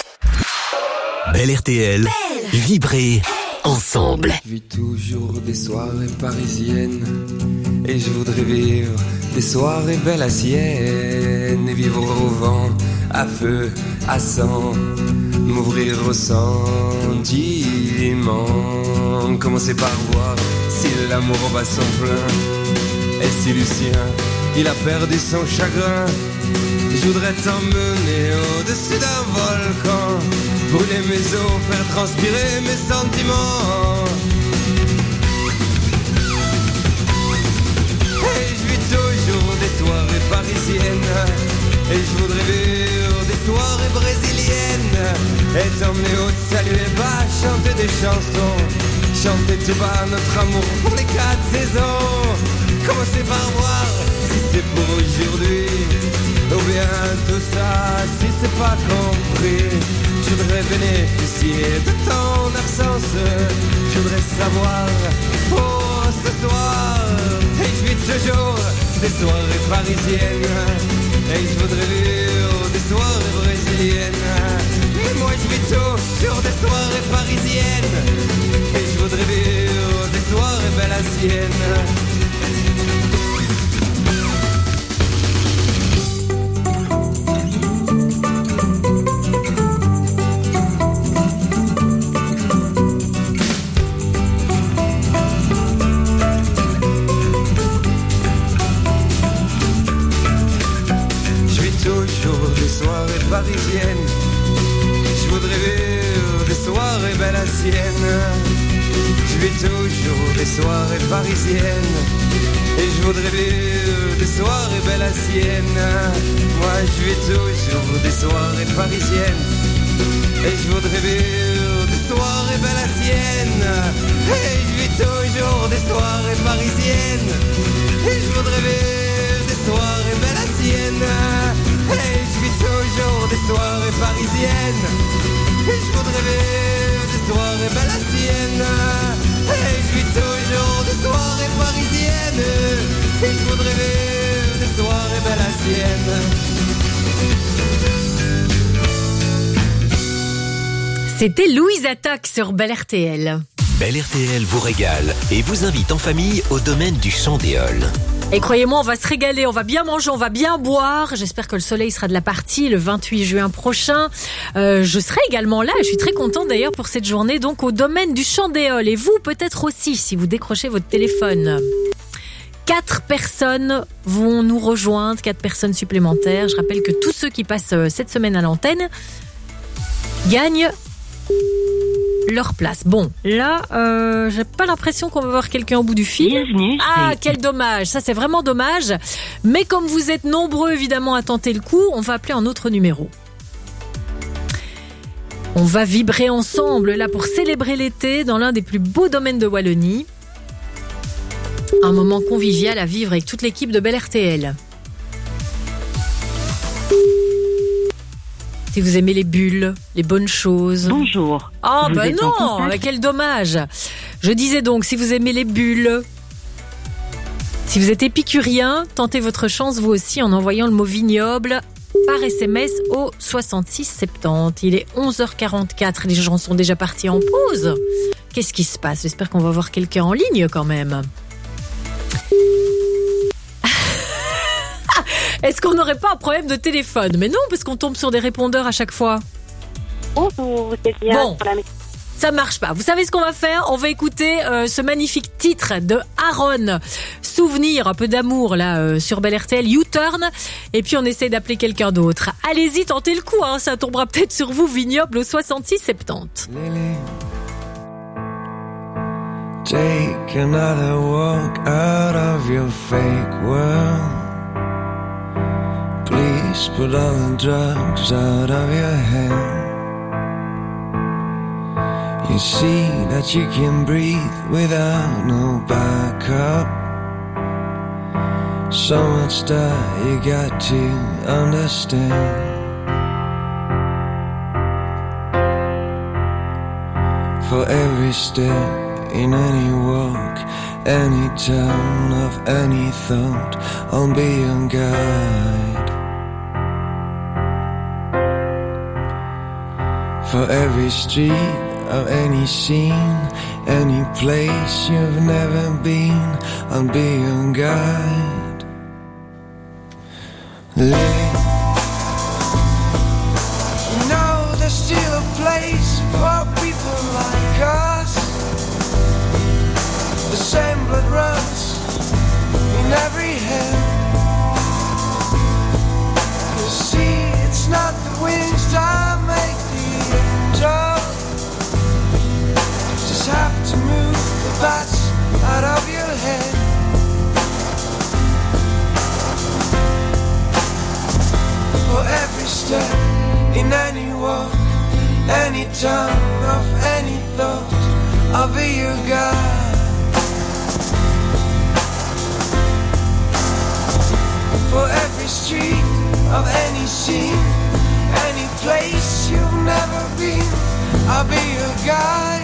Bel RTL, vibrez ensemble. Je vis toujours des soirées parisiennes et je voudrais vivre des soirées belles à Sienne et vivre au vent, à feu, à sang, m'ouvrir au sentiment. Commencer par voir si l'amour bat son plein et si Lucien il a perdu son chagrin. Je voudrais t'emmener au-dessus d'un volcan, brûler mes os, faire transpirer mes sentiments. Et je vis toujours des soirées parisiennes et je voudrais vivre des soirées brésiliennes et t'emmener au salut et bas, chanter des chansons, chanter tout bas notre amour pour les 4 saisons. Commencer par voir si c'est pour aujourd'hui ou bien tout ça si c'est pas compris. Je voudrais bénéficier de ton absence, je voudrais savoir pour ce soir. Et je vis toujours des soirées parisiennes et je voudrais vivre des soirées brésiliennes. Mais moi je vis toujours des soirées parisiennes et je voudrais vivre des soirées belles à Sienne. Parisienne, je voudrais vivre des soirées belles à Sienne. Je vis toujours des soirées parisiennes et je voudrais vivre des soirées belles à Sienne. Moi je vis toujours des soirées parisiennes Et je voudrais vivre des soirées belles à Sienne. Et je vis toujours des soirées parisiennes. Et je voudrais vivre des soirées belles à Sienne. Et je vis toujours des soirées parisiennes. Et je voudrais vivre des soirées belles à Sienne. Et je vis toujours des soirées parisiennes. Et je voudrais vivre des soirées belles à Sienne. C'était Louise Attaque sur Bel RTL. Bel RTL vous régale et vous invite en famille au domaine du Chandéol. Et croyez-moi, on va se régaler, on va bien manger, on va bien boire. J'espère que le soleil sera de la partie le 28 juin prochain. Je serai également là, je suis très contente d'ailleurs pour cette journée, donc au domaine du Chandéol. Et vous peut-être aussi, si vous décrochez votre téléphone. 4 personnes vont nous rejoindre, 4 personnes supplémentaires. Je rappelle que tous ceux qui passent cette semaine à l'antenne gagnent leur place. Bon, là, j'ai pas l'impression qu'on va voir quelqu'un au bout du fil. Bienvenue. Ah, quel dommage. Ça, c'est vraiment dommage. Mais comme vous êtes nombreux, évidemment, à tenter le coup, on va appeler un autre numéro. On va vibrer ensemble, là, pour célébrer l'été dans l'un des plus beaux domaines de Wallonie. Un moment convivial à vivre avec toute l'équipe de Bel RTL. Si vous aimez les bulles, les bonnes choses. Bonjour. Oh, ben non, quel dommage. Je disais donc, si vous aimez les bulles, si vous êtes épicurien, tentez votre chance vous aussi en envoyant le mot vignoble par SMS au 6670. Il est 11h44, les gens sont déjà partis en pause. Qu'est-ce qui se passe? J'espère qu'on va voir quelqu'un en ligne quand même. Est-ce qu'on n'aurait pas un problème de téléphone? Mais non, parce qu'on tombe sur des répondeurs à chaque fois. Bonjour, c'est bien. Bon, ça marche pas. Vous savez ce qu'on va faire? On va écouter ce magnifique titre de Aaron. Souvenir, un peu d'amour là sur Bel RTL, U-Turn. Et puis on essaie d'appeler quelqu'un d'autre. Allez-y, tentez le coup, hein, ça tombera peut-être sur vous, vignoble au 6670. Lily, take another walk out of your fake world. Please put all the drugs out of your head. You see that you can breathe without no backup. So much that you got to understand. For every step in any walk, any turn of any thought, I'll be your guide. For every street of any scene, any place you've never been, I'll be your guide. Lily, you know there's still a place for people like us. The same blood runs in every head. You see, it's not the wings that make the angel. Just have to move the bats out of your head. For every step in any walk, any turn of any thought, I'll be your guide. For every street of any scene, any place you've never been, I'll be your guide.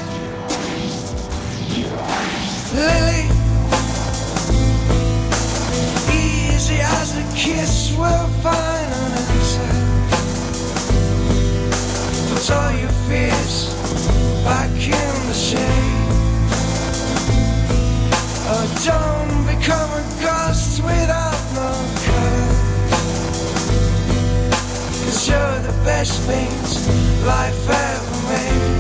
Lily, easy as a kiss will find an answer. Put all your fears back in the shade. Oh, don't become a ghost without no color. 'Cause you're the best paint life ever made.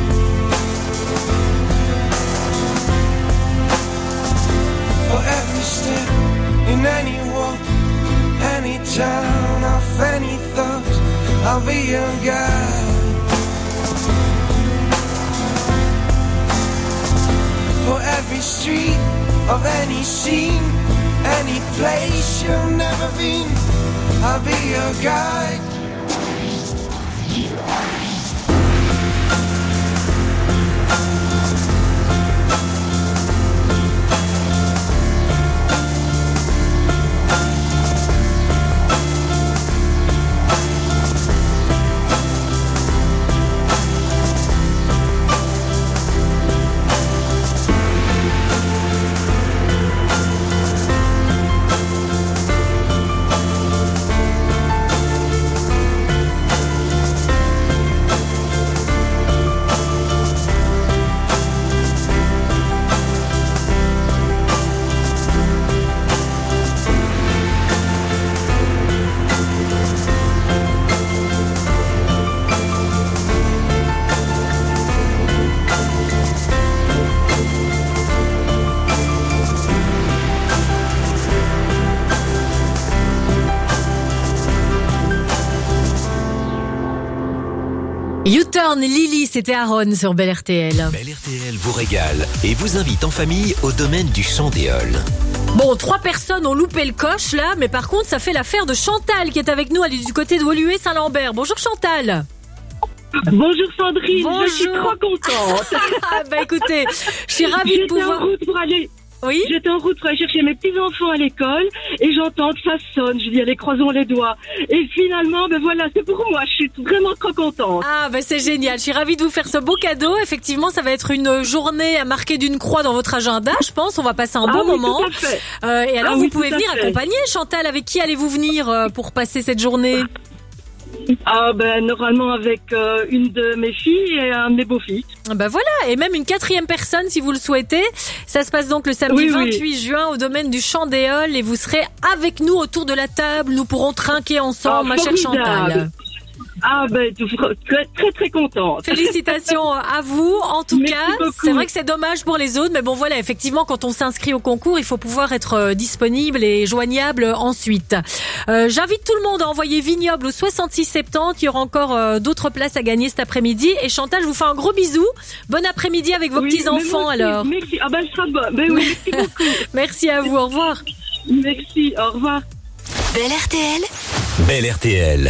For every step in any walk, any turn of any thought, I'll be your guide. For every street of any scene, any place you've never been, I'll be your guide. U-Turn, Lily, c'était Aaron sur Bel RTL. Bel RTL vous régale et vous invite en famille au domaine du Chandéol. Bon, 3 personnes ont loupé le coche là, mais par contre ça fait l'affaire de Chantal qui est avec nous, elle est du côté de Woluwe-Saint-Lambert. Bonjour Chantal. Bonjour Sandrine, Bonjour. je suis trop contente. Bah écoutez, je suis ravie de pouvoir... Oui. J'étais en route pour aller chercher mes petits-enfants à l'école et j'entends que ça sonne. Je dis, allez, croisons les doigts. Et finalement, ben voilà, c'est pour moi. Je suis vraiment trop contente. Ah, ben c'est génial. Je suis ravie de vous faire ce beau cadeau. Effectivement, ça va être une journée à marquer d'une croix dans votre agenda, je pense. On va passer un bon moment. Tout à fait. Et alors, vous pouvez venir fait. accompagner Chantal. Avec qui allez-vous venir pour passer cette journée? Ah ben normalement avec une de mes filles et un de mes beaux-fils. Ben voilà, et même une 4e personne si vous le souhaitez. Ça se passe donc le samedi 28 juin au domaine du Chandéol et vous serez avec nous autour de la table. Nous pourrons trinquer ensemble, ma chère Chantal. Ah ben très très très contente. Félicitations à vous. En tout Merci cas, beaucoup. c'est vrai que c'est dommage pour les autres, mais bon voilà, effectivement, quand on s'inscrit au concours, il faut pouvoir être disponible et joignable ensuite. J'invite tout le monde à envoyer Vignoble au 6670. Il y aura encore d'autres places à gagner cet après-midi. Et Chantal, je vous fais un gros bisou. Bon après-midi avec vos petits-enfants alors. Merci. Ah ben je serai bonne. Ben oui, merci beaucoup. Merci à vous. Au revoir. Merci. Au revoir. Bel RTL. Bel RTL.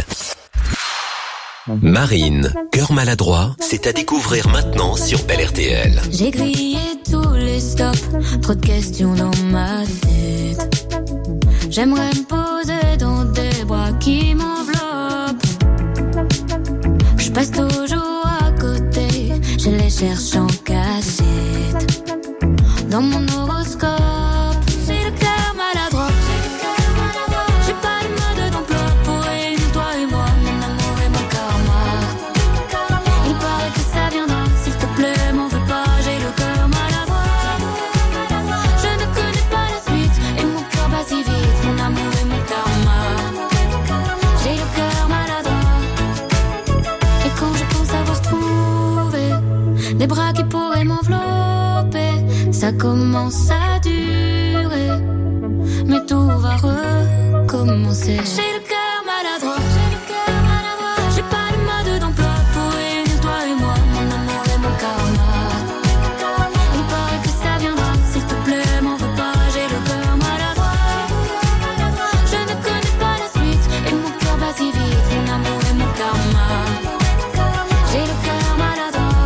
Marine, cœur maladroit, c'est à découvrir maintenant sur Bel RTL. J'ai grillé tous les stops, trop de questions dans ma tête. J'aimerais me poser dans des bras qui m'enveloppent. Je passe toujours à côté, je les cherche en cachette. Dans mon horoscope, j'ai le cœur maladroit. J'ai pas de mode d'emploi pour réunir toi et moi, mon amour et mon karma. Il paraît que ça viendra, s'il te plaît, m'en veux pas, j'ai le cœur maladroit. Je ne connais pas la suite, et mon cœur bat si vite, mon amour et mon karma. J'ai le cœur maladroit. Et quand je pense avoir trouvé des bras qui pourraient m'envelopper, ça commence à durer, mais tout va recommencer. J'ai le cœur maladroit. J'ai pas de mode d'emploi pour réunir toi et moi, mon amour et mon karma. Il paraît que ça viendra, s'il te plaît, m'en veux pas, j'ai le cœur maladroit. Je ne connais pas la suite, et mon cœur bat si vite, mon amour et mon karma. J'ai le cœur maladroit.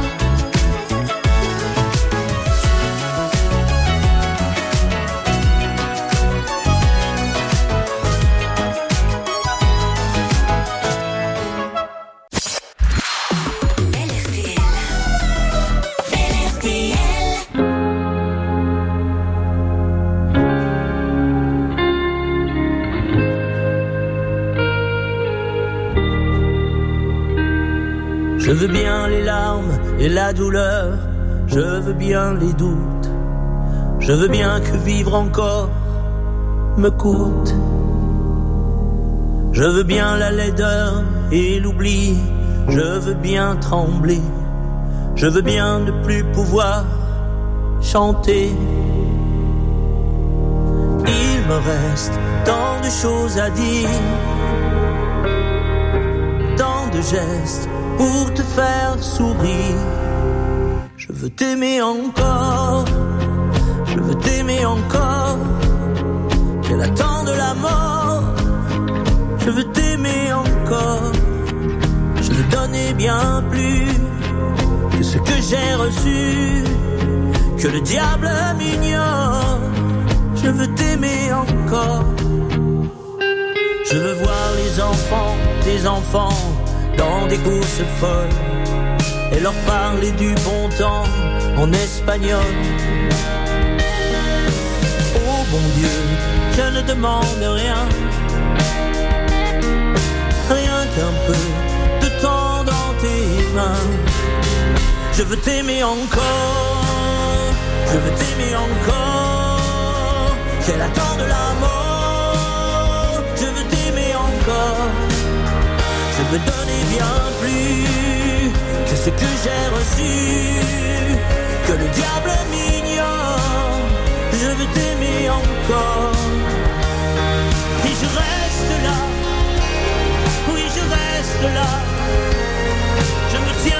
Je veux bien les larmes et la douleur, je veux bien les doutes, je veux bien que vivre encore me coûte. Je veux bien la laideur et l'oubli, je veux bien trembler, je veux bien ne plus pouvoir chanter. Il me reste tant de choses à dire, tant de gestes pour te faire sourire. Je veux t'aimer encore, je veux t'aimer encore. Quel attend de la mort, je veux t'aimer encore. Je veux donner bien plus que ce que j'ai reçu, que le diable m'ignore. Je veux t'aimer encore. Je veux voir les enfants, des enfants dans des courses folles et leur parler du bon temps en espagnol. Oh bon Dieu, je ne demande rien, rien qu'un peu de temps dans tes mains. Je veux t'aimer encore, je veux t'aimer encore. Quel attend de la mort, je veux t'aimer encore. Je veux donner bien plus que ce que j'ai reçu, que le diable m'ignore. Je veux t'aimer encore. Et je reste là, oui je reste là. Je me tiens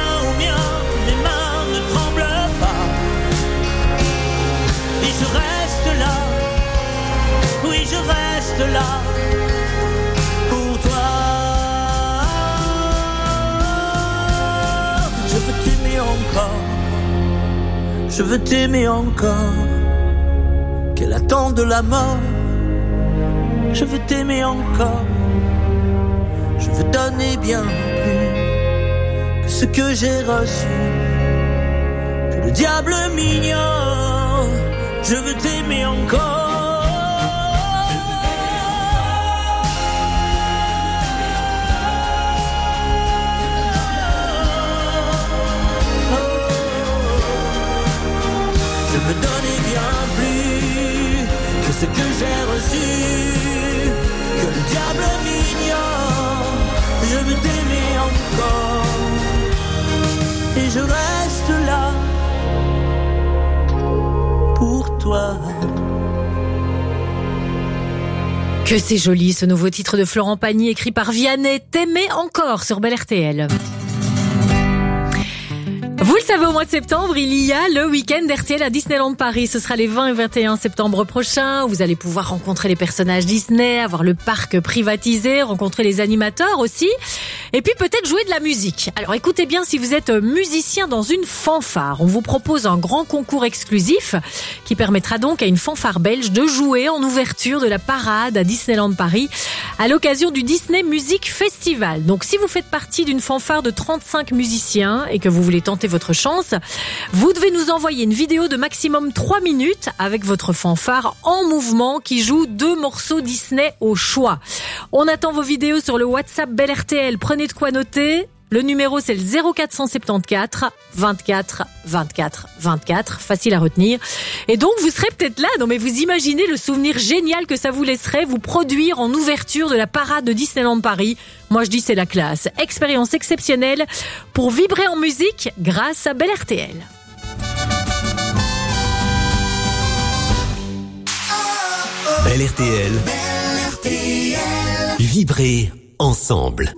je reste là. Oui, je reste là pour toi. Je veux t'aimer encore, je veux t'aimer encore. Qu'elle attend de la mort, je veux t'aimer encore. Je veux donner bien plus que ce que j'ai reçu. Que le diable m'ignore, je veux t'aimer encore. Je veux donner bien plus que ce que j'ai reçu. Que le diable m'ignore, je veux t'aimer encore. Et je reste là pour toi. Que c'est joli ce nouveau titre de Florent Pagny écrit par Vianney, T'aimer encore sur Bel RTL. Vous le savez, au mois de septembre, il y a le week-end RTL à Disneyland Paris. Ce sera les 20 et 21 septembre prochains. Vous allez pouvoir rencontrer les personnages Disney, avoir le parc privatisé, rencontrer les animateurs aussi. Et puis peut-être jouer de la musique. Alors écoutez bien, si vous êtes musicien dans une fanfare, on vous propose un grand concours exclusif qui permettra donc à une fanfare belge de jouer en ouverture de la parade à Disneyland Paris à l'occasion du Disney Music Festival. Donc si vous faites partie d'une fanfare de 35 musiciens et que vous voulez tenter votre chance, vous devez nous envoyer une vidéo de maximum 3 minutes avec votre fanfare en mouvement qui joue 2 morceaux Disney au choix. On attend vos vidéos sur le WhatsApp Bel RTL. Prenez de quoi noter. Le numéro, c'est le 0474 24 24 24. Facile à retenir. Et donc, vous serez peut-être là. Non, mais vous imaginez le souvenir génial que ça vous laisserait vous produire en ouverture de la parade de Disneyland Paris. Moi, je dis c'est la classe. Expérience exceptionnelle pour vibrer en musique grâce à Bel RTL. Bel RTL. Vibrer ensemble.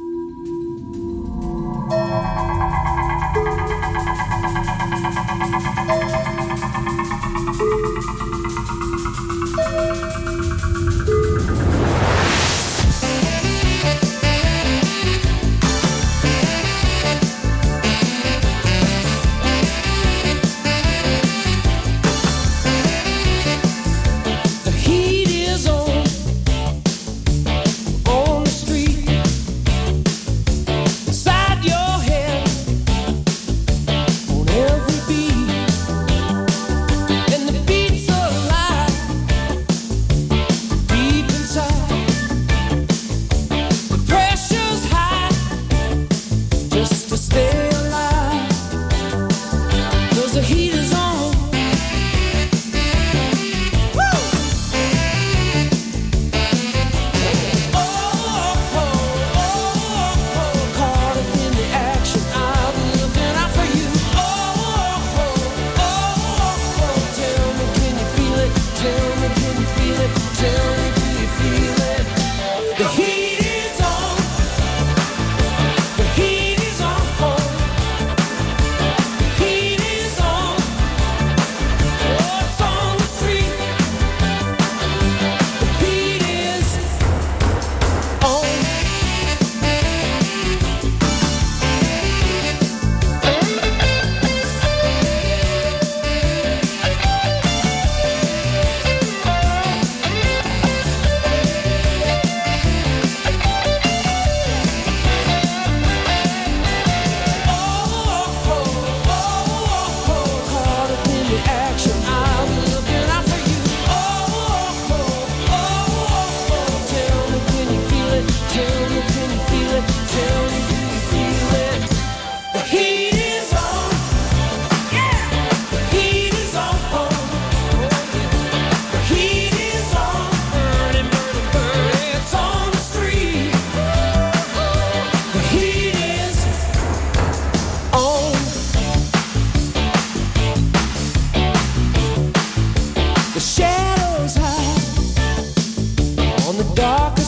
Shadows high on the dark